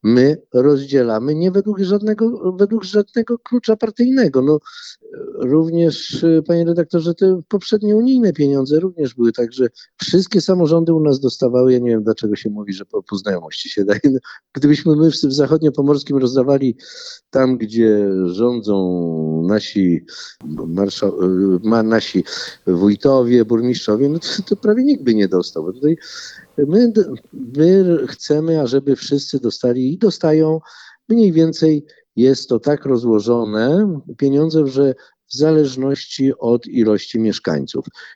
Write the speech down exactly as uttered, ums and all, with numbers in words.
my rozdzielamy nie według żadnego, według żadnego klucza partyjnego. No, również, panie redaktorze, te poprzednie unijne pieniądze również były tak, że wszystkie samorządy u nas dostawały, ja nie wiem dlaczego się mówi, że po, po znajomości się daje. No, gdybyśmy my w, w zachodniopomorskim rozdawali tam, gdzie rządzą nasi, marsza, ma, nasi wójtowie, burmistrzowie, no to, to prawie nikt by nie dostał. Bo tutaj my, my chcemy, ażeby wszyscy dostali i dostają mniej więcej. Jest to tak rozłożone, pieniądze, że w zależności od ilości mieszkańców.